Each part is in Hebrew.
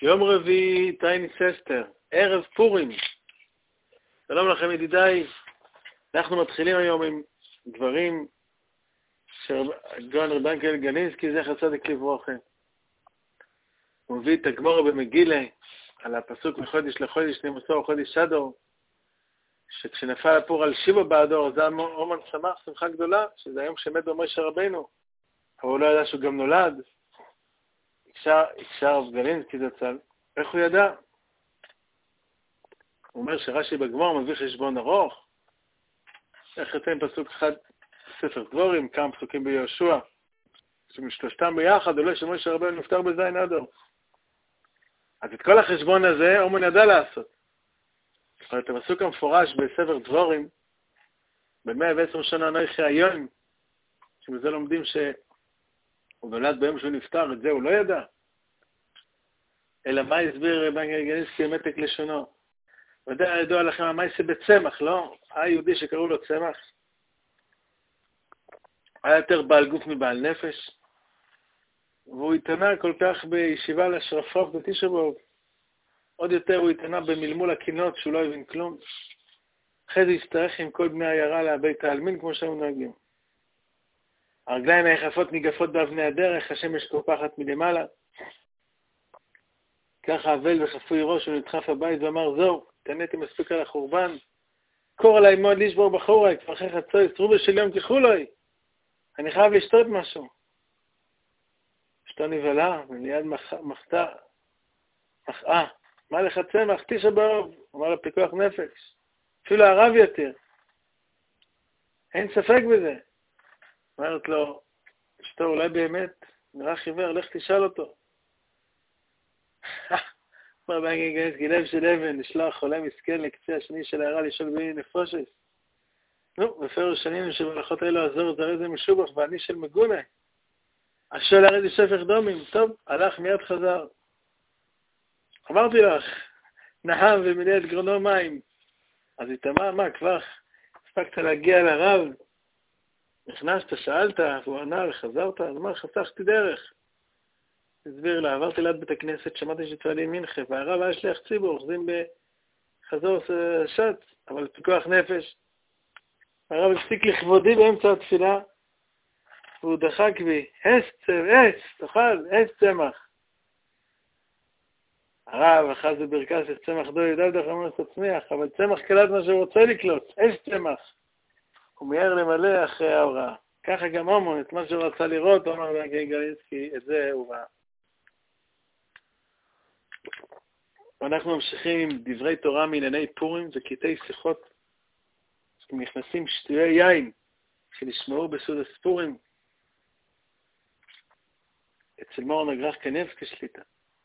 יום רביעי, טייני ססטר, ערב פורים. שלום לכם ידידיי, אנחנו מתחילים היום עם דברים שגאון רבנקל גלינסקי זכר צדיק לברכה. הוא מביא את הגמרא במגילה על הפסוק מחודש לחודש נמסור חודש אדר, שכשנפל הפור על שיבה באדור, זה אומן שמח שמחה גדולה, שזה היום שמת בו משה רבינו, אבל הוא לא ידע שהוא גם נולד. הקשר רב גלינסקי זצ"ל, איך הוא ידע? הוא אומר שרש"י בגמרא מביא חשבון ארוך, איך יוצא עם פסוק אחד ספר דבורים, כמה פסוקים ביהושע, שמשלושתם ביחד עולה שמשה רבינו נפטר בזין אדר. אז את כל החשבון הזה אומן ידע לעשות. אבל את הפסוק המפורש בספר דבורים, ב-110 שנה נויכי היום, שבזה לומדים שהוא נולד ביום שהוא נפטר, את זה הוא לא ידע. אלא מה הסביר רבנקל גלינסקי מתק לשונו? ודאי ידוע לכם מה יעשה בצמח, לא? היה יהודי שקראו לו צמח. היה יותר בעל גוף מבעל נפש. והוא התענה כל כך בישיבה לשרפות בתשעה באב. עוד יותר הוא התענה במלמול הקינות שהוא לא הבין כלום. אחרי זה הסתרך עם כל בני העיירה לבית העלמין כמו שהם נוהגים. הרגליים היחפות ניגפות באבני הדרך, השמש קופחת מלמעלה. ככה אבל וחפוי ראש ונדחף הבית ואמר, זהו, תעניתי מספיק על החורבן. קור עליי מאוד לשבור בחורי, כבר אחרי חצוי, סרובה של יום כחולוי. אני חייב לשתות משהו. אשתו נבלה, וליד מחתה. מה לך צמח? תשעה באב. אמר לו פיקוח נפש. אפילו הרב יותר. אין ספק בזה. אמרת לו, אשתו אולי באמת נראה חיוור, לך תשאל אותו. אמר רבנקל גלינסקי, לב של אבן, לשלוח חולה מסכן לקצה השני של העיירה לשאול בי נפושת. נו, בפירוש שנים שבהלכות האלו עזור זרי זה משובח ואני של מגונה. השאל הרי זה שפך דומים. טוב, הלך מיד חזר. אמרתי לך, נהם ומילא את גרונו מים. אז היא תמה, מה, כבר הספקת להגיע לרב? נכנסת, שאלת, והוא ענה וחזרת, אז מה, חסכתי דרך. הסביר לה, עברתי ליד בית הכנסת, שמעתי שתפעלים מנחה, והרב היה שליח ציבור, אוחזים בחזור שץ, אבל פיקוח נפש. הרב הפסיק לכבודי באמצע התפילה, והוא דחק בי, תאכל, צמח. הרב אחז בברכס את צמח דו ידע דחמוס הצמיח, אבל צמח קלט מה שהוא רוצה לקלוט, צמח. הוא מיהר למלא אחרי ההוראה. ככה גם הומון, את מה שהוא רצה לראות, אומר רבנקל גלינסקי, את זה הוא ראה. ואנחנו ממשיכים עם דברי תורה מענייני פורים וקטעי שיחות שנכנסים שטויי יין שנשמעו בסוד הספורים אצל מורן הגר"ח קניבסקי שליטה.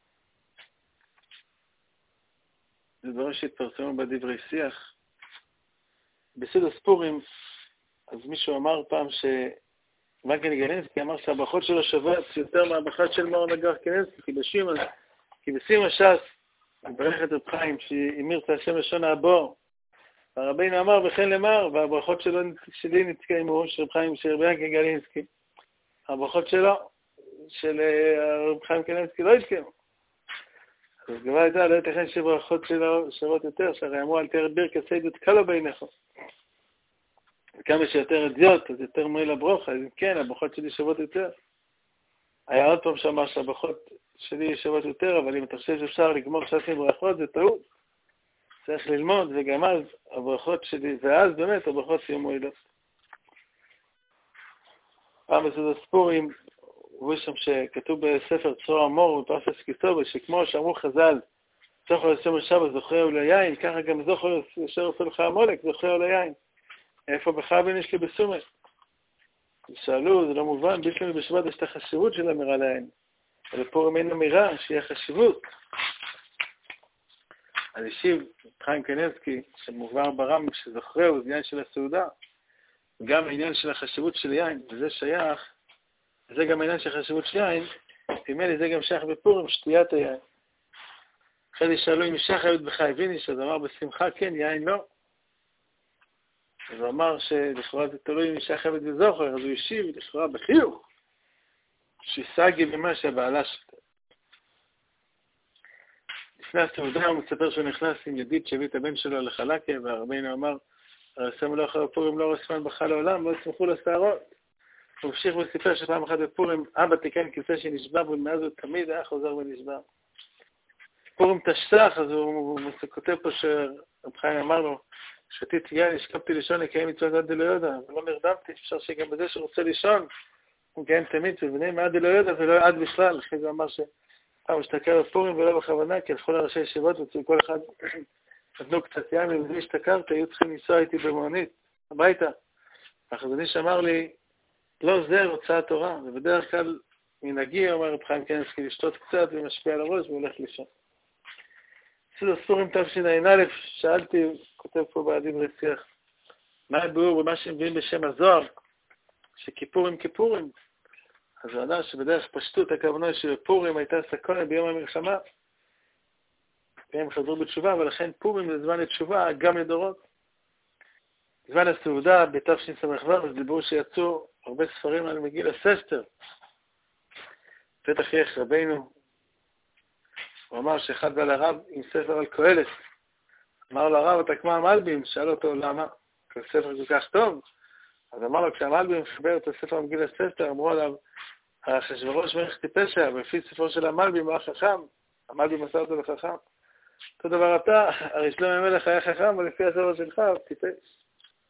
זה דברים שהתפרסמו בדברי שיח. בסוד הספורים, אז מישהו אמר פעם רבנקל גלינסקי אמר שהברכות שלו שוות יותר מהברכות של מורן הגר"ח קניבסקי, כי בסיום הש"ס מברך את רב חיים שאמיר את השם לשון הבור. הרבינו אמר וכן למר, והברכות שלי נתקיימו של רב חיים של רבנקל גלינסקי. הברכות שלו, של רב חיים גלינסקי לא התקיימו. אז גבה הייתה, לא ייתכן שברכות שלו שוות יותר, שהרי אמרו על תרד ברכת סיידות קלו בעיניך. וכמה שיותר אדיוט, אז יותר מועיל לברוכה, אז כן, הברכות שלי שוות יותר. היה עוד פעם שאמר שהברכות שלי שוות יותר, אבל אם אתה חושב שאפשר לגמור שעשים ברכות, זה טעות. צריך ללמוד, וגם אז הברכות שלי, ואז באמת הברכות יהיו מועילות. פעם בסוד הספורים, הוא שם שכתוב בספר צרור המור, בפרשת כיתובה, שכמו שאמרו חז"ל, זוכר לשם השבת זוכר וליין, ככה גם זוכר אשר עושה לך המולק, זוכר וליין. איפה בחבין יש לי בסומך? שאלו, זה לא מובן, בשביל בשבת יש את החשיבות של אמירה ליין. אבל פה אין אמירה שיהיה חשיבות. אז השיב חיים קניבסקי, שמובן ברם שזוכרהו, זה עניין של הסעודה, גם העניין של החשיבות של יין, וזה שייך, וזה גם העניין של החשיבות של יין, תמיד זה גם שייך בפורים, שתיית היין. אחרי זה שאלו אם אישה חייבת בחי ויניש, אז אמר בשמחה כן, יין לא. אז הוא אמר שלכאורה זה תלוי אם אישה חייבת בזוכר, אז הוא השיב לכאורה בחיוך. שיסגי במה שהבעלה שתה. לפני הסעודה הוא מספר שהוא נכנס עם ידיד שהביא את הבן שלו לחלקה, והרבינו אמר, הרסם לא אחר פורים לא רסמן בך לעולם, לא יצמחו לשערות. הוא המשיך וסיפר שפעם אחת בפורים, אבא תיקן כיסא שנשבר, ומאז הוא תמיד היה חוזר ונשבר. פורים תשסח, אז הוא כותב פה שרב חיים אמר לו, שתית יין, השכבתי לישון לקיים מצוות עד דלא יודע, ולא נרדמתי, אפשר שגם בזה שרוצה לישון, הוא מקיים תמיד, ובני מעד דלא יודע ולא עד בכלל. אחרי זה אמר שפעם השתכר בפורים ולא בכוונה, כי הלכו לראשי ישיבות, וצריך כל אחד נתנו קצת יין, ובזה השתכרתי, היו צריכים לנסוע איתי במונית, הביתה. החזוני שאמר לי, לא זה רוצה התורה, ובדרך כלל מנהגי, אומר רב חיים קניאנסקי, לשתות קצת ומשפיע על הראש והולך לישון. סעודת ספורים תשע"א, שאלתי, כותב פה בדברי שיח, מה הביאור במה שמביאים בשם הזוהר, שכיפורים כיפורים? אז הוא ענה שבדרך פשטות הכוונה שבפורים הייתה סכנה ביום המלחמה, והם חזרו בתשובה, ולכן פורים זה זמן לתשובה גם לדורות. זמן הסעודה בתשס"ו, אז דיברו שיצאו הרבה ספרים על מגיל הססטר. פתח יח רבינו, הוא אמר שאחד בא לרב עם ספר על קהלת. אמר לו הרב, אתה כמו המלבים, שאל אותו למה? כי הספר כל כך טוב. אז אמר לו, כשהמלבים חיבר את הספר על מגיל הססטר, אמרו עליו, אחשוורוש מלך טיפש היה, ולפי ספרו של המלבים הוא היה חכם, המלבים עשה אותו לחכם. אותו דבר אתה, הרי שלמה המלך היה חכם, ולפי הספר שלך הוא טיפש.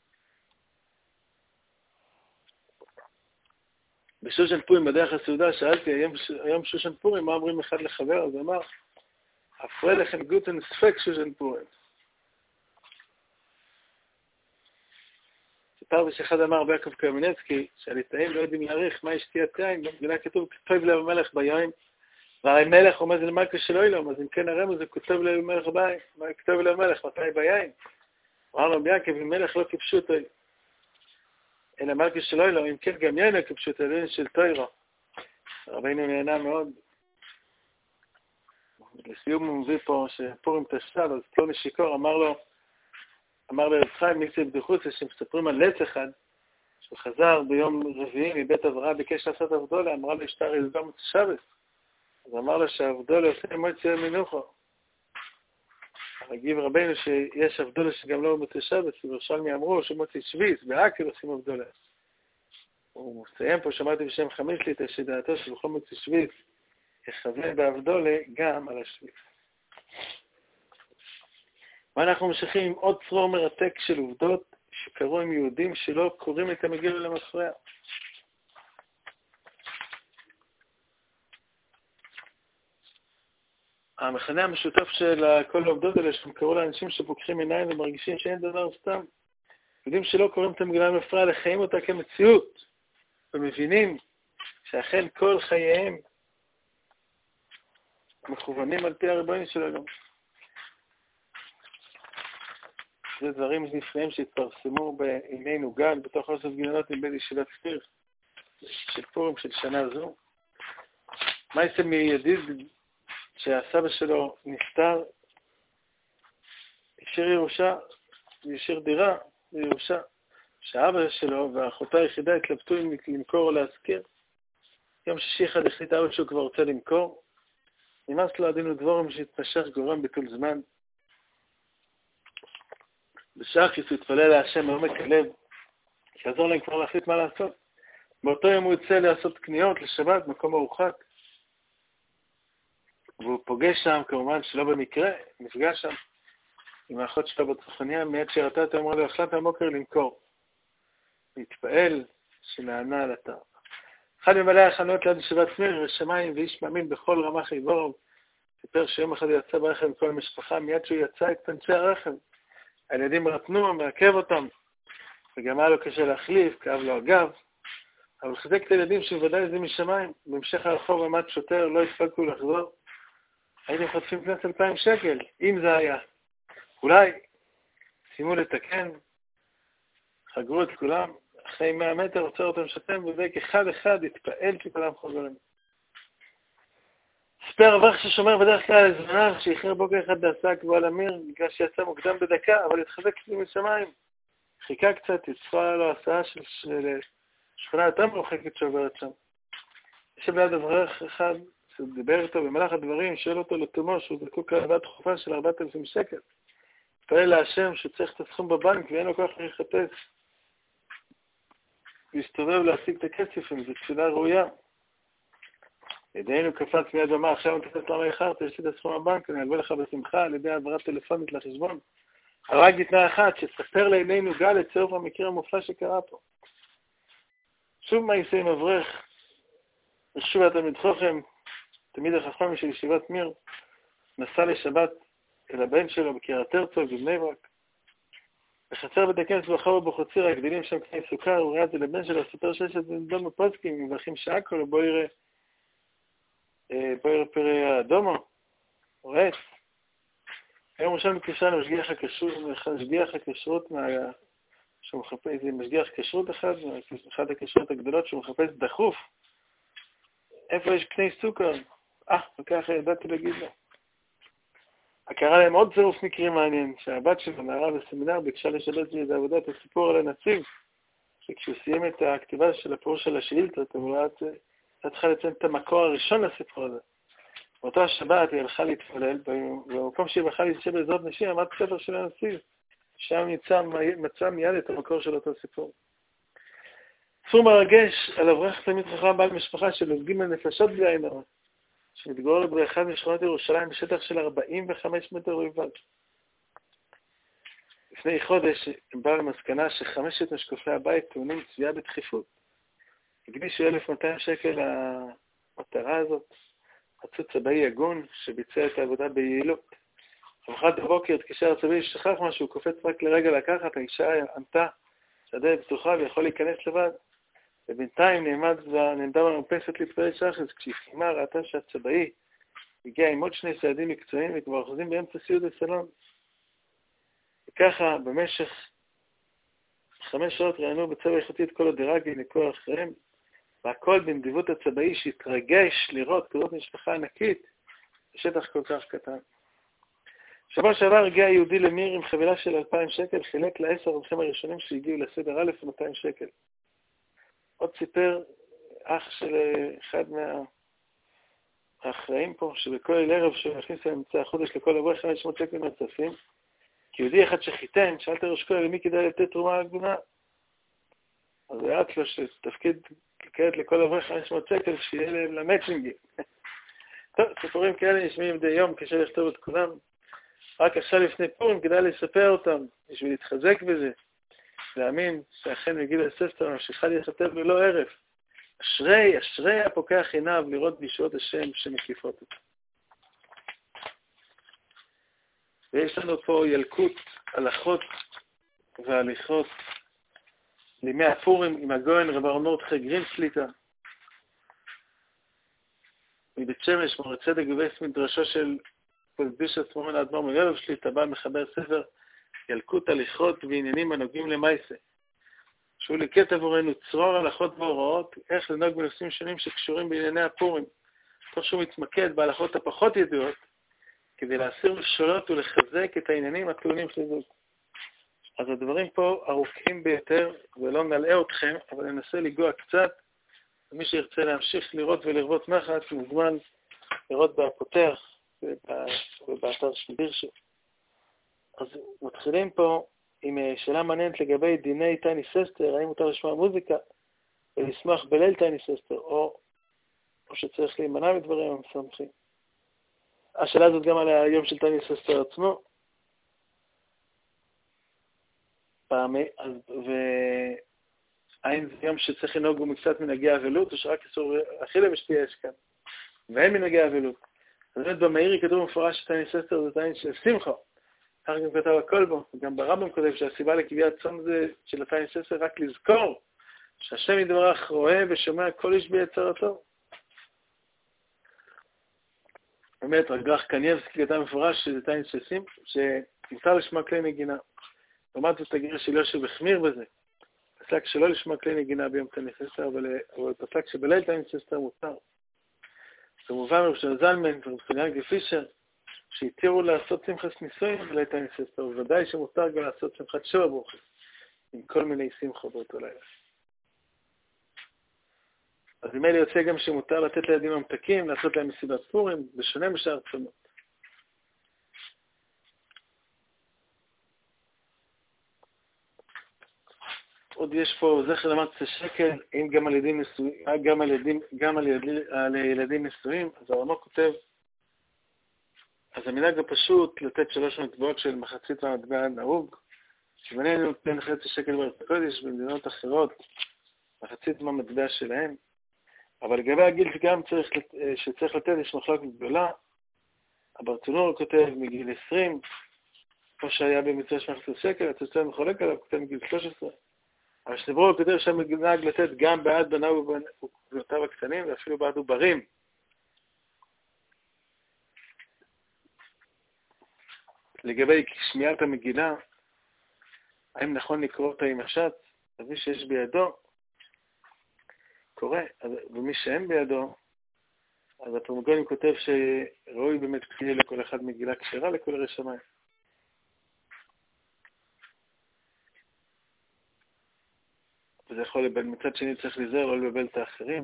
בשושן פורים בדרך הסעודה שאלתי, היום שושן פורים, מה אומרים אחד לחבר? אז הוא אמר, הפרלכן גוטן ספק שושן פורים. סיפר שאחד אמר ביעקב קרמינצקי, שהליטאים לא יודעים להעריך מה שתיית יין, במדינה כתוב, כתוב לב המלך ביין, והרי מלך עומד למלכה שלו אילום, אז אם כן הרמז זה כתוב לב המלך ביין, כתוב לב המלך, מתי ביין? אמר לו ביעקב, אם מלך לא כיפשו אותו, אלא מלכה שלו אילום, אם כן גם יין לא כיפשו אותו, אלוהים של תוירו. רבינו נהנה מאוד. לסיום הוא מביא פה שפורים תשס"ו, אז פלוני שיקור אמר לרב חיים מיסי בדוחוסה שמספרים על לץ אחד, שהוא חזר ביום רביעי מבית אברהם, ביקש לעשות עבדולה, אמרה לו שטר יזבר מוצא שבס. אז אמר לו שהעבדולה עושה מוצא מנוחו. הגיב רבינו שיש עבדולה שגם לא מוצא שבס, וברשלמי אמרו שמוצא שביס, בעקל עושים עבדולה. הוא מסיים פה, שמעתי בשם חמישליטה, שדעתו שבכל מוצא שביס, יכוון בעבדולה גם על השביס. ואנחנו ממשיכים עם עוד צרור מרתק של עובדות שקרו עם יהודים שלא קוראים את המגילה למפרע. המכנה המשותף של כל העובדות האלה שהם קראו לאנשים שפוקחים עיניים ומרגישים שאין דבר סתם. יהודים שלא קוראים את המגילה למפרע, לחיים אותה כמציאות, ומבינים שאכן כל חייהם מכוונים על פי הריבונו שלנו. זה דברים נפלאים שהתפרסמו בעינינו גן, בתוך אוסף גיליונות עם בית ישיבת כפיר, של פורים של שנה זו. מה יצא מידיד שהסבא שלו נפטר, השאיר ירושה, השאיר דירה בירושה, שהאבא שלו והאחותה היחידה התלבטו אם למכור או להזכיר. יום שישי אחד החליט אבא שהוא כבר רוצה למכור, נמאס לו הדין ודבורם שהתמשך גורם בטול זמן. בשחס הוא התפלל להשם מעומק הלב, שיעזור להם כבר להחליט מה לעשות. באותו יום הוא יוצא לעשות קניות לשבת, מקום מרוחק. והוא פוגש שם, כמובן שלא במקרה, נפגש שם עם האחות שלו בצפוניה, מיד שראתה אותו אמרה לו, החלטת המוקר למכור. להתפעל שנענה על אתר. אחד ממלאי החנויות ליד ישיבת שמיר, ושמיים ואיש מאמין בכל רמ"ח איבורוב, סיפר שיום אחד הוא יצא ברכב עם כל המשפחה, מיד שהוא יצא התפנצ'ר הרכב. הילדים רתנו, מעכב אותם, וגם היה לו קשה להחליף, כאב לו הגב, אבל חזק את הילדים שבוודאי זה משמיים, בהמשך הרחוב עמד שוטר, לא הספקו לחזור, הייתם חוטפים קנס 2,000 שקל, אם זה היה. אולי, שימו לתקן, חגרו את כולם, אחרי 100 מטר עוצר אותם שוטם, ובק אחד אחד התפעל שכולם חוזרים. ספר אברך ששומר בדרך כלל על זמניו, שאיחר בוקר אחד בעסק בו על אמיר, בגלל שיצא מוקדם בדקה, אבל התחזק משמיים. חיכה קצת, יצפה לו הסעה של שכונה יותר מרוחקת שעוברת שם. יש ליד אברך אחד, הוא דיבר איתו במהלך הדברים, שואל אותו לתומו שהוא זקוק להלוואה דחופה של 4,000 שקל. התפלל להשם שצריך את הסכום בבנק ואין לו כוח לחפש. להסתובב להשיג את הכסף, אם זו תפילה ראויה. ידינו קפץ מיד ואמר, עכשיו מתכנס למה איחרת, יש לי את הסכום בבנק, אני אלווה לך בשמחה על ידי העברת טלפונית לחשבון. אבל רק בתנאי אחת, שתספר לעינינו גל את צירוף המקרה המופלא שקרה פה. שוב מה יעשה עם אברך, ושוב התלמיד חוכם, תלמיד החכם של ישיבת מיר, נסע לשבת אל הבן שלו בקריית הרצוג בבני ברק. בחצר בית הכנסת בחור ובחוציר הגדילים שם קני סוכר, הוא ראה את זה לבן שלו, סופר ששת בנדון בפוסקים, מברכים שעה כל, בוא יראה פרי האדומו, הוא ראה. היום ראשון מתקשר למשגיח הכשרות, שהוא מחפש, זה משגיח כשרות אחד הכשרות הגדולות שהוא מחפש דחוף. איפה יש קני סוכר? וככה ידעתי להגיד לו. קרה להם עוד צירוף מקרים מעניין, שהבת שלו, נערה בסמינר, ביקשה לשבץ לי את עבודת הסיפור על הנציב, שכשהוא סיים את הכתיבה של הפירוש של השאילתות, הוא היה צריכה לציין את המקור הראשון לסיפור הזה. באותה השבת היא הלכה להתפלל, ובמקום שהיא הלכה להתיישב בעזרת נשים, עמד ספר של הנציב, שם מצא מיד את המקור של אותו סיפור. סיפור מרגש על אברך תלמיד חכם בעל משפחה של עובדים על נפשות בלי עין הרע, שמתגורר באחד משכונות ירושלים בשטח של 45 מטר בלבד. לפני חודש הם באו למסקנה שחמשת משקופי הבית טעונים צביעה בדחיפות. הקדישו 1,200 שקל למטרה הזאת. רצו צבאי הגון שביצע את העבודה ביעילות. למחרת בבוקר התקשר הצבאי ששכח משהו, הוא קופץ רק לרגע לקחת, האישה ענתה שהדלת פתוחה ויכול להיכנס לבד. ובינתיים נעמדה במרפסת להתפלל שחס, כשהיא סיימה ראתה שהצבאי הגיע עם עוד שני צעדים מקצועיים וכבר אחוזים באמצע סיוד הסלון. וככה במשך 5 שעות ראיינו בצבע איכותי את כל הדירגי לכל אחריהם, והכל בנדיבות הצבאי שהתרגש לראות כזאת משפחה ענקית בשטח כל כך קטן. שבוע שעבר הגיע יהודי למיר עם חבילה של 2,000 שקל, חילק ל10 אורחים הראשונים שהגיעו לסדר א' 200 שקל. עוד סיפר אח של אחד מהאחראים פה, שבכל ערב שמכניס לאמצע החודש לכל אברך 500 שקל מהצפים, כי יהודי אחד שחיתן, שאלת ראש כלל למי כדאי לתת תרומה הגונה. אז הוא יעץ לו שתפקיד כעת לכל אברך 500 שקל, שיהיה להם למצ'ינגים. טוב, סיפורים כאלה נשמעים מדי יום, קשה לכתוב את כולם. רק עכשיו לפני פורים כדאי לספר אותם, בשביל להתחזק בזה. להאמין שאכן מגיל הספר ממשיכה להיכתב ללא הרף. אשרי הפוקח עיניו לראות בישועות השם שמקיפות אותו. ויש לנו פה ילקוט, הלכות והליכות לימי הפורים עם הגויין רב אהרון מרדכי גרינפליטר מבית שמש, מורה צדק בבית מדרשו של פולקדושת מורן האדמו"ר מלובב שליט"א, בא מחבר ספר ילקוט הליכות ועניינים הנוגעים למעשה. שהוא ליקט עבורנו צרור הלכות והוראות, איך לנהוג בנושאים שונים שקשורים בענייני הפורים, תוך שהוא מתמקד בהלכות הפחות ידועות, כדי להסיר משולות ולחזק את העניינים הטעונים חיזוק. אז הדברים פה ארוכים ביותר, ולא נלאה אתכם, אבל ננסה לגוע קצת, ומי שירצה להמשיך לראות ולרבות מחץ, מוזמן לראות בפותח ובאתר של בירשו. אז מתחילים פה עם שאלה מעניינת לגבי דיני טייני ססטר, האם מותר לשמוע מוזיקה ולשמוח בליל טייני ססטר, או שצריך להימנע מדברים המשמחים. השאלה הזאת גם על היום של טייני ססטר עצמו. והאם זה יום שצריך לנהוג בו מקצת מנהגי אבלות, או שרק אסור אכילה ושתייה יש כאן, ואין מנהגי אבלות. אז באמת במאירי כתוב מפורש שטייני ססטר זה טייני של שמחה. כך גם כתב הכל בו, וגם ברמב"ם כותב שהסיבה לקביעת צום זה של טייני ססטר רק לזכור שהשם יתברך רואה ושומע כל איש ביצרתו. באמת, רגרח קניאבסקי כתב מפורש שזה טייני של שמחה, שמותר לשמוע כלי נגינה. לעומת זאת הגיר של יושב החמיר בזה. פסק שלא לשמוע כלי נגינה ביום טייני ססטר, אבל פסק שבליל טייני ססטר מותר. כמובן רב של זלמן ורב חניאל גפישר, שהתירו לעשות שמחת נישואים בליל טייני ססטר, ובוודאי שמותר גם לעשות שמחת שבע ברוכות, עם כל מיני שמחות באותו לילה. אז אם אלה יוצא גם שמותר לתת לילדים המתקים, לעשות להם מסיבת פורים, בשונה משאר צומות. עוד יש פה זכר למעשה שקל, אם גם על ילדים נשואים, על ילדים נשואים, אז הרמ"א כותב, אז המנהג הפשוט לתת 3 מטבעות של מחצית מהמטבע הנהוג, שבנינו נותן חצי שקל בארץ הקודש, במדינות אחרות, מחצית מהמטבע שלהם, אבל לגבי הגיל שצריך לתת יש מחלוקת גדולה, הברטנור כותב מגיל 20, כמו שהיה במצווה של מחצית שקל, התוצאה מחולק עליו, כותב מגיל 13, אבל שדברו כותב שהמנהג לתת גם בעד בניו ובנותיו הקטנים, ואפילו בעד עוברים. לגבי שמיעת המגילה, האם נכון לקרוא אותה עם השץ? אז מי שיש בידו, קורא, ומי שאין בידו, אז הפרמגונים כותב שראוי באמת כפייה לכל אחד מגילה כשרה לכל ירא שמיים. וזה יכול לבלבל, מצד שני צריך להיזהר, לא לבלבל את האחרים.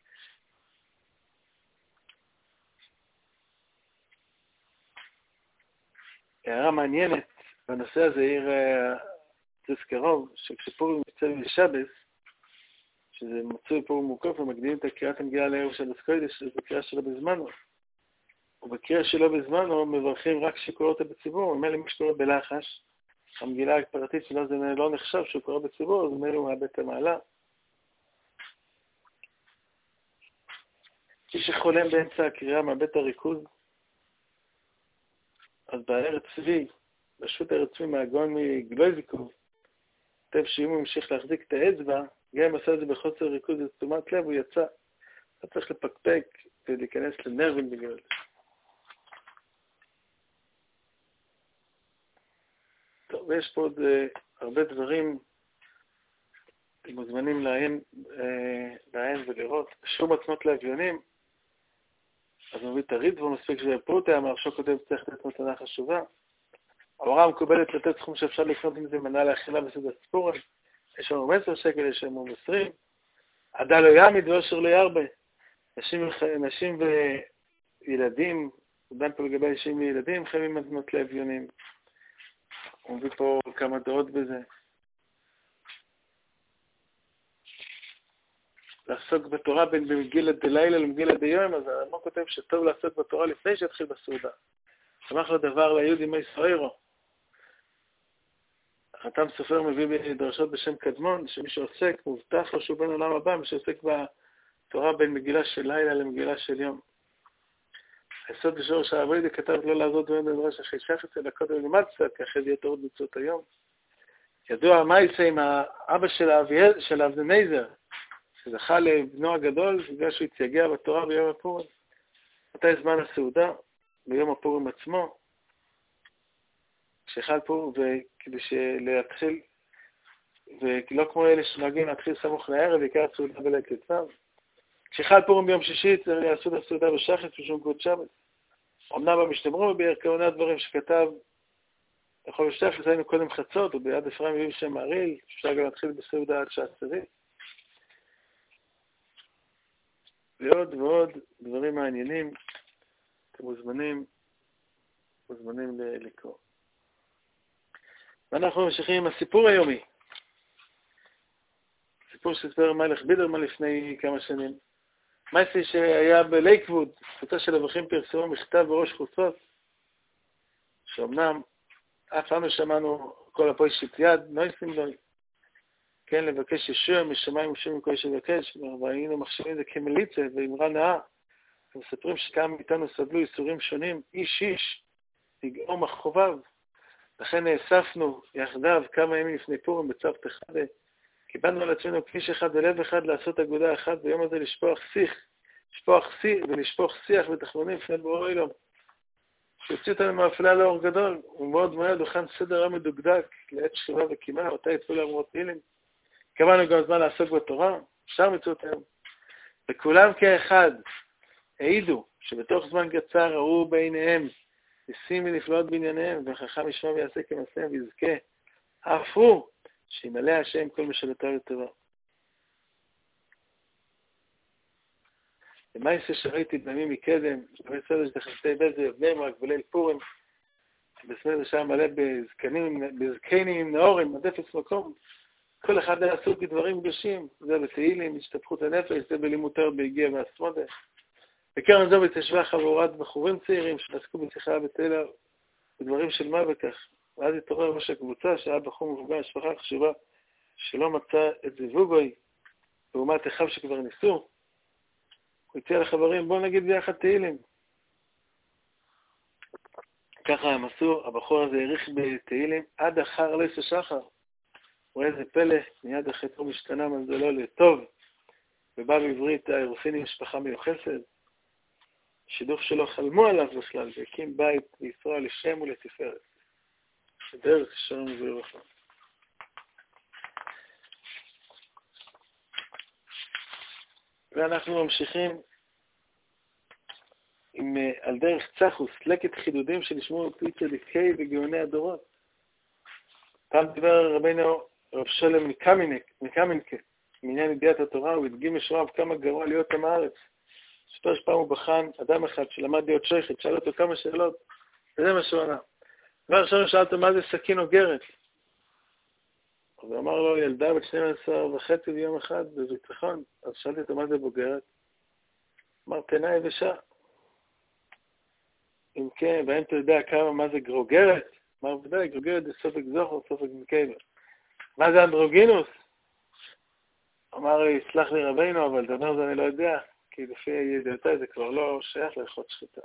הערה מעניינת, בנושא הזה העיר תזכרוב, שכשפורים יוצא לשבס, שזה מצוי פורים מוקף, ומקדימים את קריאת המגילה לערב של הסקוידש, שזה קריאה שלו בזמנו. ובקריאה שלו בזמנו מברכים רק שקורא אותה בציבור, ומילא מי שקורא בלחש, המגילה הפרטית שלו זה לא נחשב שהוא קורא בציבור, אז מילא הוא מאבד את המעלה. מי שחולם באמצע הקריאה מאבד את הריכוז, אז בארץ צבי, בשו"ת ארץ צבי מהגאון מגלויזיקוב, כתב שאם הוא המשיך להחזיק את האצבע, גם אם עשה את זה בחוסר ריכוז ותשומת לב, הוא יצא. אתה צריך לפקפק ולהיכנס לנרבים בגלל זה. טוב, ויש פה עוד הרבה דברים, אתם מוזמנים לעיין ולראות. שום עצמות לאביונים, אז הוא מביא את הרידבו, מספיק שבפרוטה, המרשו כותב צריך לתת מתנה חשובה. ההוראה מקובלת לתת סכום שאפשר לקנות עם זה מנה לאכילה בסעודת ספורים. יש לנו 15 שקל, יש לנו 20. עדה לא יעמיד ואושר לא ירבה. נשים וילדים, עדיין פה לגבי נשים וילדים, חייבים מתנות לאביונים. הוא מביא פה כמה דעות בזה. לעסוק בתורה בין במגילה דלילה למגילה דיום, אז הרמ"א כותב שטוב לעסוק בתורה לפני שיתחיל בסעודה. שמח לו דבר ליהודי מי סוירו. החתם סופר מביא בדרשות בשם קדמון, שמי שעוסק מובטח לו שהוא בן עולם הבא, מי שעוסק בתורה בין מגילה של לילה למגילה של יום. היסוד בשורש העבודה כתב לא לעזור דברים במדרש החישך אצל הקודם לימד קצת, כאחד יהיה תורות מצוות היום. ידוע מה יצא עם האבא של אבנזר, שזכה לבנו הגדול, בגלל שהוא התייגע בתורה ביום הפורים. מתי זמן הסעודה? ביום הפורים עצמו. כשחל פורים, וכדי להתחיל, ולא כמו אלה שנוהגים להתחיל סמוך לערב, בעיקר הסעודה בליל ט"ו. כשחל פורים ביום שישי, צריך לעשות הסעודה בשחת משום כבוד שבת. אמנם במשתמרו בערכאוני הדברים שכתב, יכול בשחת, היינו קודם חצות, וביד אפרים יביב שם מעריל, אפשר גם להתחיל בסעודה עד שעה עשירית. ועוד ועוד דברים מעניינים, אתם מוזמנים לקרוא. ואנחנו ממשיכים עם הסיפור היומי. סיפור שספר מלך בידרמן לפני כמה שנים. מייסי שהיה בלייקווד, קבוצה של אברכים פרסמו מכתב בראש חוצות, שאומנם אף פעם לא שמענו כל הפוישת יד, נויסים לו, כן, לבקש ישוע משמיים ושם מכל שבקש, והיינו מחשיבים את זה כמליצה ואמרה נאה. הם מספרים שכמה מאיתנו סבלו איסורים שונים, איש, לגאום מחוביו. לכן נאספנו יחדיו כמה ימים לפני פורים בצוות אחד, קיבלנו על עצמנו כביש אחד ולב אחד לעשות אגודה אחת ביום הזה לשפוך שיח ותחמונים לפני בורא עולם. שיוציא אותנו מאפלה לאור גדול, ומאוד מהר דוכן סדר היום מדוקדק לעת שכיבה וקימה, אותה יצאו לאמרות תהילים. קבענו גם זמן לעסוק בתורה, אפשר מצוות היום. וכולם כאחד העידו שבתוך זמן קצר ראו בעיניהם ניסים ונפלאות בענייניהם, והחכם ישמע ויעשה כמעשיהם ויזכה. אף הוא שימלא השם כל משאלותיו לטובה. ומה יעשה שראיתי בימים מקדם, שבסדר שתחסי בזה ובני ברק וליל פורים, שבסדר שהיה מלא בזקנים עם נאורים, עד אפס מקום, כל אחד היה עסוק בדברים קדושים, זה בתהילים, השתפכות הנפש, זה בלימותר בהגיע והסמודה. בקרן זו התיישבה חבורת בחורים צעירים שעסקו בשיחה בתלה בדברים של מה וכך. ואז התעורר ראש הקבוצה שהיה בחור מבוגר משפחה חשובה שלא מצא את זיווגוי לעומת אחיו שכבר ניסו. הוא הציע לחברים, בואו נגיד ביחד תהילים. ככה הם עשו, הבחור הזה העריך בתהילים עד אחר ליס השחר. רואה איזה פלא, מיד החטא משתנה מזלו לטוב, ובא בעברית האירוסין עם משפחה מיוחסת. שידוך שלו חלמו עליו בכלל, והקים בית בישראל לשם ולתפארת. דרך שלום וברכה. ואנחנו ממשיכים עם על דרך צחוס, לקט חידודים שנשמעו פי צדיקי וגאוני הדורות. פעם דיבר רבינו רב שלם מקמינקה, מעניין ידיעת התורה, הוא הדגים משרב כמה גרוע להיות עם הארץ. שפרש פעם הוא בחן אדם אחד שלמד להיות שייכת, שאל אותו כמה שאלות, וזה מה שהוא ענה. דבר ראשון שאלתו מה זה סכין או גרת. אז הוא אמר לו, ילדה בת 12.5 ביום אחד בביטחון, אז שאלתי אותו מה זה בוגרת. אמר, תנה יבשה. אם כן, והאם אתה יודע כמה מה זה גרוגרת? אמר, ודאי, גרוגרת זה סופק זוכר, סופק מקייבר. מה זה אנדרוגינוס? אמר, סלח לי רבינו, אבל דבר הזה אני לא יודע, כי לפי ידיעותיי זה כבר לא שייך לאכות שחיטה.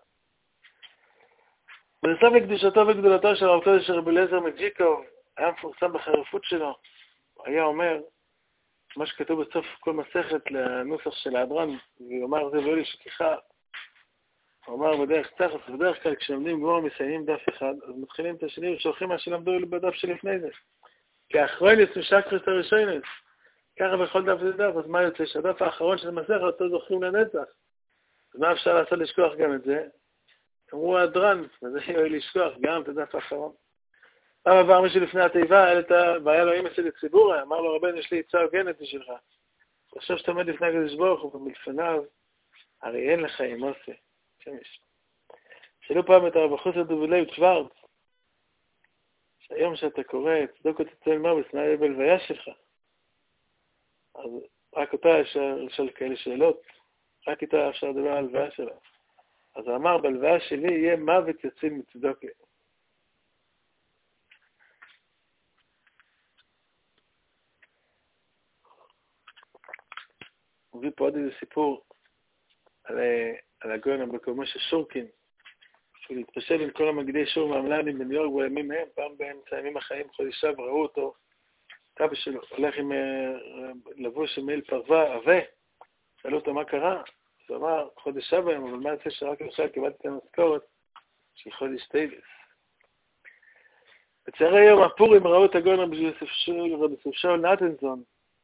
בנוסף לקדושתו וגדולתו של הרב קודש רבי אליעזר מג'יקוב, היה מפורסם בחריפות שלו. הוא היה אומר, מה שכתוב בסוף כל מסכת לנוסח של האדרן, והוא אמר, זה לא לי שכיחה. הוא אמר בדרך צחס, בדרך כלל כשלומדים גמור מסיימים דף אחד, אז מתחילים את השני ושולחים מה שלמדו בדף שלפני זה. כי האחרונס משקרס הראשונס. ככה בכל דף זה דף, אז מה יוצא? שהדף האחרון של המסכת אותו זוכרים לנצח. אז מה אפשר לעשות לשכוח גם את זה? אמרו האדרן, וזה יהיה לשכוח גם את הדף האחרון. פעם עבר מישהו לפני התיבה, והיה לו אמא שלי ציבורה, אמר לו רבן, יש לי עצה הוגנת בשבילך. עכשיו שאתה עומד לפני הקדוש ברוך הוא ומלפניו, הרי אין לך אמוסה. שאלו פעם את הרב חוסר דובלב שוורץ, שהיום שאתה קורא, צדוק תצא מרבס, מה יהיה בלוויה שלך? אז רק אותה אפשר לשאול כאלה שאלות, רק איתה אפשר לדבר על הלוויה שלה. אז הוא אמר, בלוויה שלי יהיה מוות יציל מצדוקה. הוא מביא פה עוד איזה סיפור על הגאון המקומו של שורקין, שהוא התפשט עם כל המגדי שור מהמלנים בניו יורק בימים מהם, פעם באמצע הימים החיים חודשיו ראו אותו, אבא שלו הולך עם לבוש עם מעיל פרווה, עבה, שאלו אותו מה קרה, אז הוא אמר, חודשיו היום, אבל מה יוצא שרק עכשיו קיבלתי את המשכורת של חודש טייבס. בצערי יום הפורים ראו את הגאון רבי יוסף שאול נתנזון,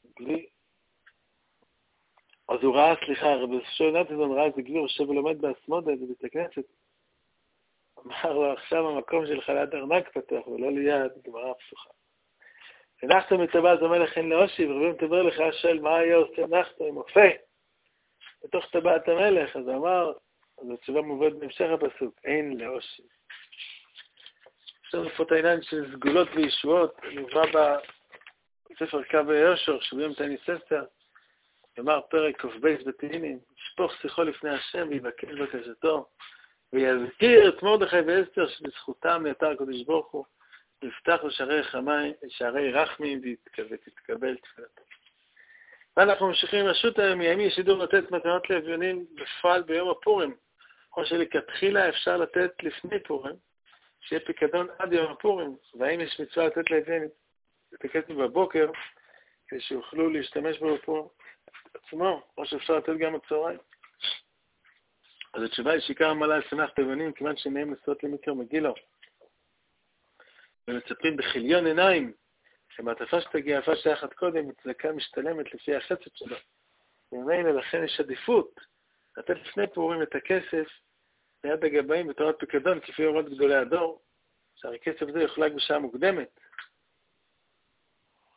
אז הוא ראה, רבי יוסף שאול נתנזון ראה איזה גביר יושב ולומד באסמודה בבית הכנסת. אמר לו, עכשיו המקום שלך ליד ארנק פתוח ולא ליד גמרא פתוחה. ונחתם מטבעת המלך אין לאושיב, רבים תבר לך השאל מה היה עושה נחתם עם אופה בתוך טבעת המלך. אז הוא אמר, אז התשובה מובאת בהמשך הפסוק, אין לאושיב. עכשיו נפות העניין של סגולות וישועות, נובע בספר קו יושר, שביום תני ספר, אמר פרק ק"ב בתהילים, ישפוך שיחו לפני השם ויבקש בקשתו, ויזכיר את מרדכי ואסתר שבזכותם נעתר הקדוש ברוך הוא, יפתח לו שערי רחמים ותתקבל תפילתו. ואנחנו ממשיכים עם רשות הימי, יש שידור לתת מתנות לאביונים בפועל ביום הפורים, כמו שלכתחילה אפשר לתת לפני פורים, שיהיה פיקדון עד יום הפורים, והאם יש מצווה לתת לאביונים את הכסף בבוקר, כדי שיוכלו להשתמש בו בפורים עצמו, או שאפשר לתת גם בצהריים. אז התשובה היא שעיקר המעלה שמח באביונים, כיוון שנהם נשואות למקר מגילו, ומצפים בחיליון עיניים, שמעטפה שתגיע יפה שייכת קודם, הצדקה משתלמת לפי החצת שלו. וממילא לכן יש עדיפות לתת לפני פורים את הכסף ליד הגבאים בתורת פיקדון, כפי אורות גדולי הדור, שהרי כסף זה יוחלק בשעה מוקדמת.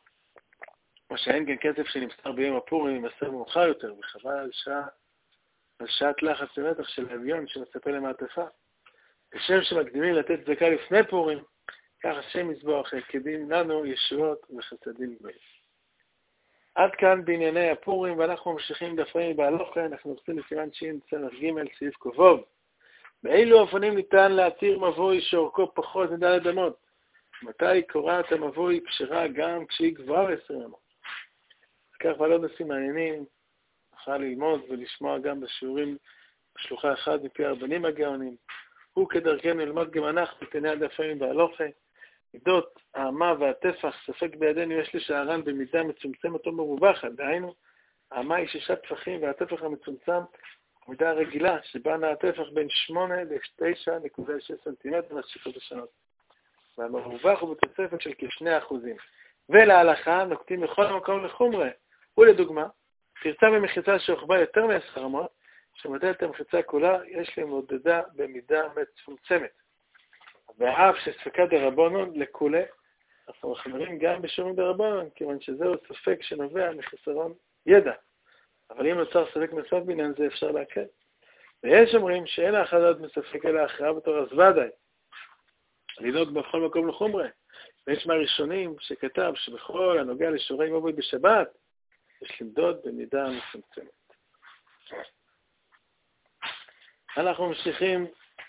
או שאין גם כסף שנמסר ביום הפורים, ימסר מאוחר יותר, וחבל על שעה על שעת לחץ ומתח של אביון שמצפה למעטפה. כשם שמקדימים לתת צדקה לפני פורים, כך השם יזבח יקדים לנו ישועות וחסדים גדולים. עד כאן בענייני הפורים, ואנחנו ממשיכים דפים בהלוכה. אנחנו עושים לסימן שין צמח ג' סעיף קובוב. באילו אופנים ניתן להתיר מבוי שאורכו פחות מדלת אמות? מתי קוראת המבוי כשרה גם כשהיא גבוהה 20 אמות? כך ועוד נושאים מעניינים, נוכל ללמוד ולשמוע גם בשיעורים בשלוחה אחד מפי הרבנים הגאונים. הוא כדרכנו ללמוד גם אנחנו תנאי הדפים בהלוכה. מידות האמה והטפח, ספק בידינו יש לשערן במידה מצומצמת או מרווחת. דהיינו, האמה היא 6 טפחים והטפח המצומצם, המידה הרגילה שבה נע הטפח בין 8 ל-9.6 סנטימטר לשיטות השונות. והמרווח הוא בתוספת של כ2%. ולהלכה נוקטים בכל מקום לחומרה. ולדוגמה, פרצה במחיצה שרוחבה יותר מ10 אמות, שמודדת המחיצה כולה יש למודדה במידה מצומצמת. ואף שספקה דרבנן לכולה, אנחנו מחמירים גם בשיעורים דרבנן, כיוון שזהו ספק שנובע מחסרון ידע. אבל אם נוצר ספק נוסף בעניין זה אפשר להקל. ויש אומרים שאין האחדות מספק אלא הכרעה בתור אז ודאי. לנהוג בכל מקום לחומרה. ויש מהראשונים שכתב שבכל הנוגע לשיעורי מבוי בשבת, יש למדוד במידה מצומצמת. אנחנו ממשיכים,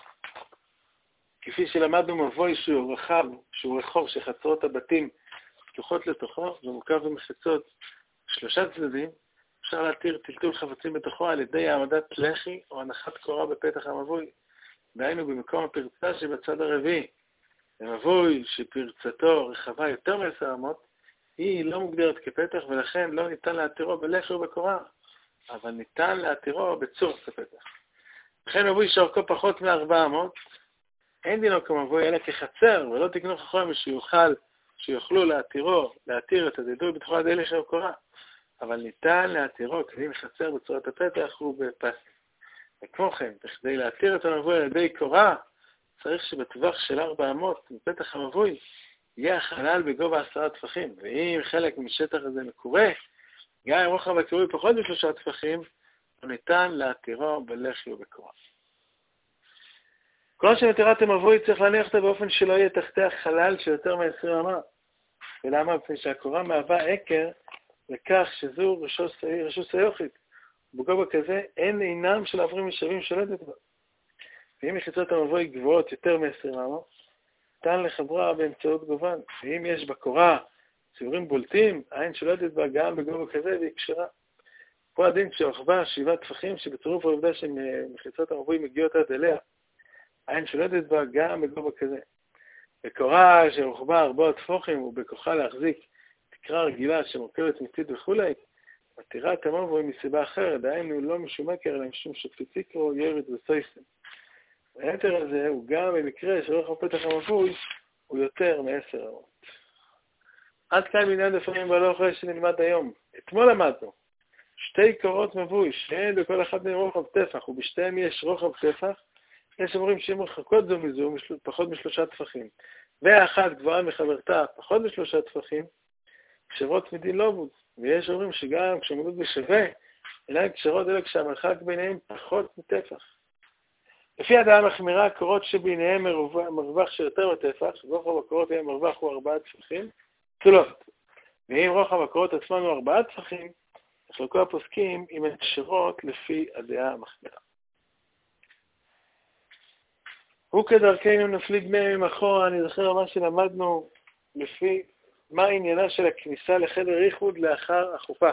כפי שלמדנו מבוי שהוא רחב, שהוא רחוב שחצרות הבתים פתוחות לתוכו, ומורכב במחיצות 3 צדדים, אפשר להתיר טלטול חפצים בתוכו על ידי העמדת לחי או הנחת קורה בפתח המבוי, דהיינו במקום הפרצה שבצד הרביעי. המבוי שפרצתו רחבה יותר מ10 אמות, היא לא מוגדרת כפתח ולכן לא ניתן להתירו בלחי ובקורה, אבל ניתן להתירו בצורס הפתח. לכן מבוי שאורכו פחות מ4 אמות, אין דינו כמבוי אלא כחצר, ולא תקנו חכמים שיוכלו להתיר את הדידוי בתוכו עד לחי ובקורה. אבל ניתן להתירו כדי מחצר בצורת הפתח ובפסק. וכמו כן, בכדי להתיר את המבוי על ידי קורה, צריך שבטווח של 4 אמות מפתח המבוי יהיה החלל בגובה 10 טפחים, ואם חלק משטח הזה מקורה, גם אם רוחב הקירוי פחות מ3 טפחים, לא ניתן להתירו בלחי ובקורה. כל שנטירת המבוי צריך להניח אותה באופן שלא יהיה תחתיה חלל של יותר מ20 אמה. ולמה? מפני שהקורה מהווה עקר לכך שזו רשוס היוחית. בגובה כזה אין עינם של העברים משווים שולטת בה. ואם מחיצות המבוי גבוהות יותר מ20 אמה, ניתן לחברה באמצעות גובן. ואם יש בקורה ציורים בולטים, העין שולטת בה גם בגובה כזה והיא קשרה. פה הדין כשרוחבה 7 טפחים שבצירוף העובדה שמחיצות המבוי מגיעות עד אליה, העין שולטת בה גם בגובה כזה. בקורה שרוחבה 4 טפחים ובכוחה להחזיק תקרה רגילה שמורכבת מצית וכו', מתירה את המבוי מסיבה אחרת, דהיינו לא משום עקר אלא משום שפציקרו ירד וסויסם. היתר הזה הוא גם במקרה שרוחב פתח המבוי הוא יותר מ10 אמות. עד כאן בעניין דפים בהלוכה שנלמד היום. אתמול למדנו 2 קורות מבוי שאין בכל אחד מהם רוחב טפח, ובשתיהם יש רוחב טפח. יש אומרים שהן רחוקות זו מזו פחות מ3 טפחים, ואחת גבוהה מחברתה פחות מ3 טפחים, קשרות מדין לובוס. ויש אומרים שגם כשעומדות בשווה, אינן קשרות אלא כשהמרחק ביניהם פחות מטפח. לפי הדעה המחמירה, הקורות שביניהם מרווח של יותר מטפח, רוחב הקורות יהיה מרווח הוא 4 טפחים, פסולות. ואם רוחב הקורות עצמן הוא 4 טפחים, יחלקו הפוסקים אם הן קשרות לפי הדעה המחמירה. הוא כדרכנו נפליג מהם אחורה, אני זוכר מה שלמדנו לפי מה עניינה של הכניסה לחדר ייחוד לאחר החופה.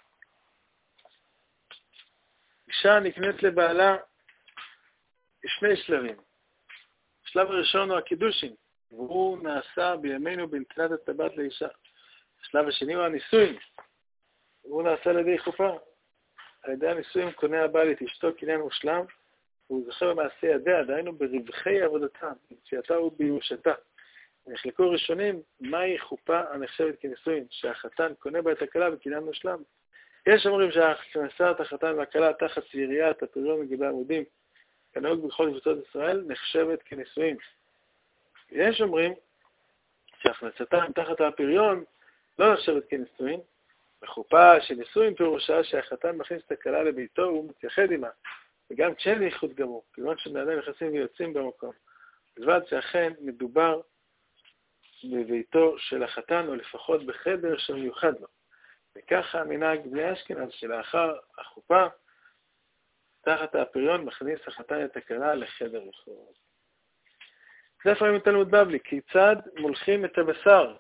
אישה נקנית לבעלה בשני שלבים. השלב הראשון הוא הקידושין, והוא נעשה בימינו בנתינת הטבעת לאישה. השלב השני הוא הנישואים, והוא נעשה על ידי חופה. על ידי הנישואים קונה הבעל את אשתו קניין מושלם, והוא זוכר במעשה ידיה, דהיינו ברווחי עבודתה, ביציאתה וביושתה. נחלקו ראשונים, מהי חופה הנחשבת כנישואין, שהחתן קונה בה את הכלה בקניין מושלם. יש אומרים שהכנסת החתן והכלה תחת צביריית הפריון מגבי עמודים, כנהוג בכל קבוצות ישראל, נחשבת כנישואין. יש אומרים שהכנסתם תחת הפריון לא נחשבת כנישואין, בחופה של נישואים פירושה שהחתן מכניס את הכלה לביתו והוא מתייחד עמה, וגם כשאין ייחוד גמור, כיוון שבני אדם נכנסים ויוצאים במקום. בלבד שאכן מדובר בביתו של החתן, או לפחות בחדר שמיוחד לו. וככה מנהג בני אשכנז שלאחר החופה, תחת הפריון מכניס החתן את הכלה לחדר לכאורה. זה פעמים מתלמוד בבלי, כיצד מולכים את הבשר?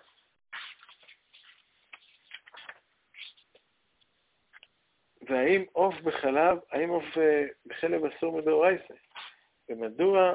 והאם עוף בחלב, האם עוף בחלב אסור מדאורייתא? ומדוע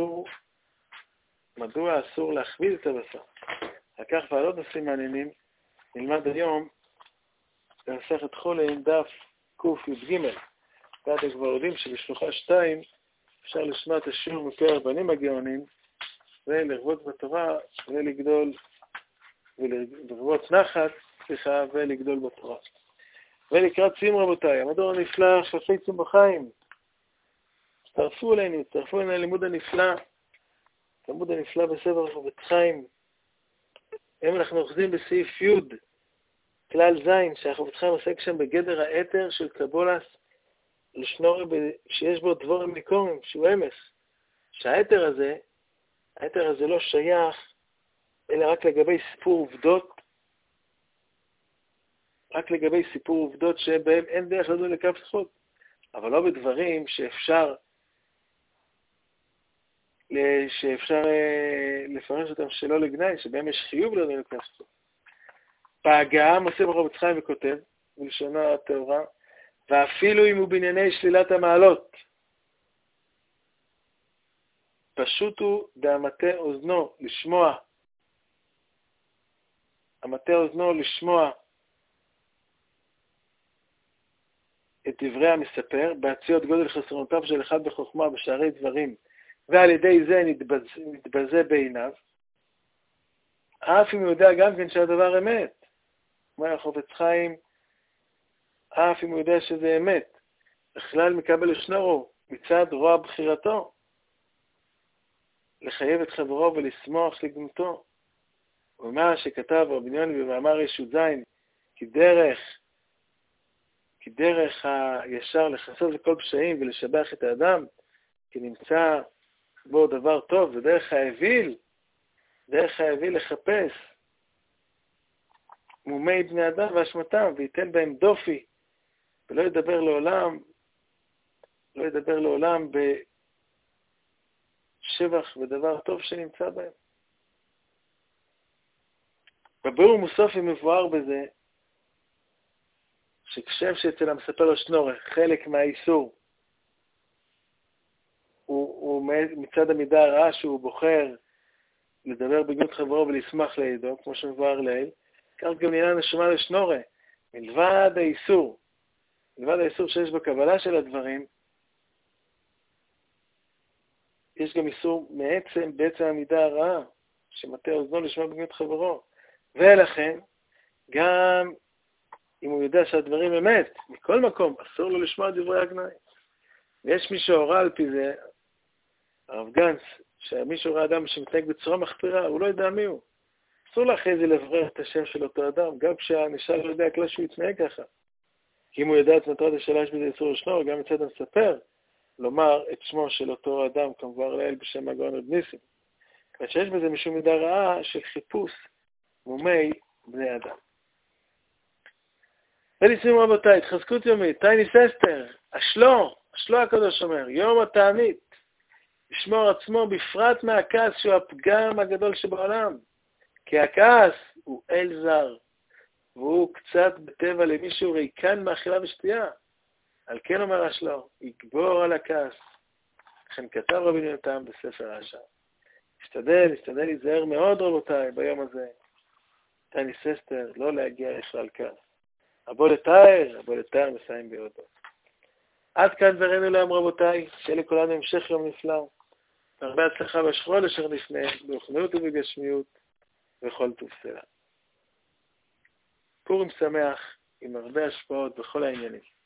אסור להכביד את הבשר? על כך ועוד נושאים מעניינים נלמד היום במסכת חולין דף קי"ג. ואתם כבר יודעים שבשלוחה 2 אפשר לשמוע את השיעור מפי הרבנים הגאונים ולרבות בתורה ולגדול ולרבות נחת, ולגדול בתורה. ולקראת סיום רבותיי, המדור הנפלא חפצי צום בחיים. הצטרפו אלינו ללימוד הנפלא, לימוד הנפלא בספר חפץ חיים. היום אנחנו אוחזים בסעיף י' כלל ז', שהחפץ חיים עוסק שם בגדר האתר של קבולס לשנורי שיש בו דבורים ניקורים, שהוא אמס. שהאתר הזה לא שייך אלא רק לגבי סיפור עובדות שבהם אין דרך לדון לכף זכות, אבל לא בדברים שאפשר לפרש אותם שלא לגנאי, שבהם יש חיוב לדון לכף זכות. בהגעה מוסף החפץ חיים וכותב, בלשונו הטהורה, ואפילו אם הוא בענייני שלילת המעלות, פשוט הוא דהמטה אוזנו לשמוע את דברי המספר, בהציעות גודל חסרונותיו של אחד בחוכמה בשערי דברים, ועל ידי זה נתבזה בעיניו, אף אם הוא יודע גם כן שהדבר אמת. אומר החפץ חיים, אף אם הוא יודע שזה אמת, בכלל מקבל לשנורו מצד רוע בחירתו, לחייב את חברו ולשמוח לגנותו. ומה שכתב רבי יוני במאמר י"ז, כי דרך הישר לחסות לכל פשעים ולשבח את האדם, כי נמצא בו דבר טוב, ודרך האוויל לחפש מומי בני אדם ואשמתם, וייתן בהם דופי, ולא ידבר לעולם בשבח ודבר טוב שנמצא בהם. בביאור מוספי מבואר בזה, שכשם שאצל המספר לו שנורך, חלק מהאיסור, הוא מצד המידה הרעה שהוא בוחר לדבר בגנות חברו ולשמח לידו, כמו שמבואר לעיל, כך גם לעניין נשמה לשנורה, מלבד האיסור שיש בקבלה של הדברים, יש גם איסור בעצם המידה הרעה, שמטה אוזנו לשמוע בגנות חברו. ולכן, גם אם הוא יודע שהדברים אמת, מכל מקום, אסור לו לשמוע דברי הגנאי. ויש מי שהורה על פי זה, הרב גנץ, שמישהו ראה אדם שמתנהג בצורה מחפירה, הוא לא יודע מי הוא. אסור לאחרי זה לברר את השם של אותו אדם, גם כשהנשאל לא יודע כלל שהוא יתנהג ככה. כי אם הוא ידע את מטרת השאלה יש בזה איסור לשנור, גם מצד המספר, לומר את שמו של אותו אדם, כמובן לעיל בשם הגאון רב ניסים. ושיש בזה משום מידה רעה של חיפוש מומי בני אדם. ולסיום רבותיי, התחזקות יומית, טייניס אסתר, אשלו הקדוש אומר, יום התענית, לשמור עצמו בפרט מהכעס שהוא הפגם הגדול שבעולם. כי הכעס הוא אל זר, והוא קצת בטבע למישהו ריקן מאכילה ושתייה. על כן אומר אשלו, יגבור על הכעס. לכן כתב רבי יונתן בספר השער. להשתדל להיזהר מאוד רבותיי ביום הזה. טייניס אסתר, לא להגיע לכלל כעס. הבוא לתאר מסיים ביודו. עד כאן דברינו להם רבותיי, שיהיה לכולנו המשך יום נפלא. הרבה הצלחה בשכול אשר לפניהם, ברוחניות ובגשמיות, וכל טוב סלע. פורים שמח עם הרבה השפעות בכל העניינים.